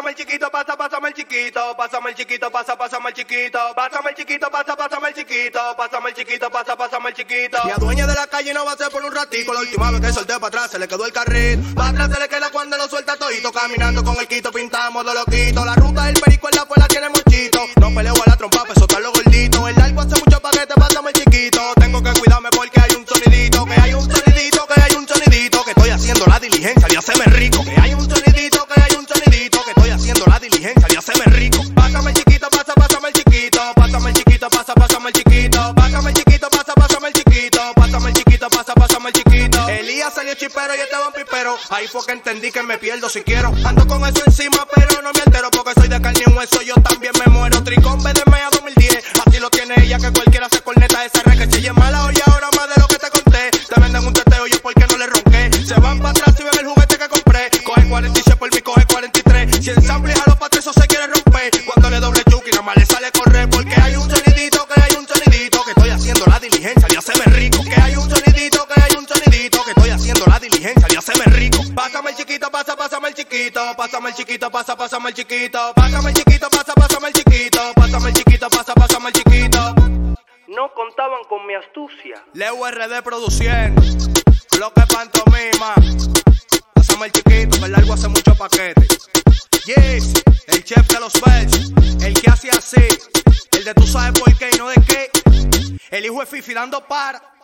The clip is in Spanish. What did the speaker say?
pásame el chiquito, pásame el chiquito, pásame el chiquito, pásame el chiquito, pásame el chiquito, pásame el chiquito, pásame el chiquito, pásame el chiquito. Mi dueña de la calle no va a ser por un ratico, la última vez que solté para atrás se le quedó el carril. Para atrás se le queda cuando lo suelta todito, caminando con el quito, pintamos de loquito. La ruta del perico en la puerta tiene mochito, no peleo a la trompa, peso está lo gordito. El largo hace mucho paquete, pásame el chiquito. Tengo que cuidarme porque hay un sonidito, que hay un sonidito, que hay un sonidito, que estoy haciendo la diligencia de hacerme rico. Que hay un sonidito, que hay un sonidito, que estoy haciendo la diligencia de hacerme rico. Pásame el chiquito, pásame el chiquito, pásame el chiquito, pásame el chiquito, pásame el chiquito, pásame el chiquito, pásame el chiquito, pásame el chiquito. Elías salió chipero y estaba un pipero, ahí fue que entendí que me pierdo si quiero. Ando con eso encima pero no me entero, porque soy de carne y hueso, yo también me muero. Tricón BDM a 2010, así lo tiene ella, que cualquiera se corneta esa re que chille mala hoy ahora más de lo que te conté. Te venden un teteo yo porque no le ronqué. Se van para atrás y ven el juguete que compré. Coge 46 por mí, coge 43. Si ensamble a los patrios se quiere romper. Cuando le doble chuki nada más le sale correr. Porque hay un sonidito, que hay un sonidito, que estoy haciendo la diligencia de hacerme rico. Que hay un sonidito, que hay un sonidito, que estoy haciendo la diligencia de hacerme rico. Pásame el chiquito, pásame el chiquito, pásame el chiquito, pásame el chiquito, pásame el chiquito, pásame el chiquito, pásame el chiquito, pásame el chiquito. No contaban con mi astucia. Leo RD produciendo, bloque pantomima. Pásame el chiquito, que el largo hace mucho paquete. Yes, el chef de los versos, el que hace así, el de tú sabes por qué y no de qué. El hijo de Fifi dando para.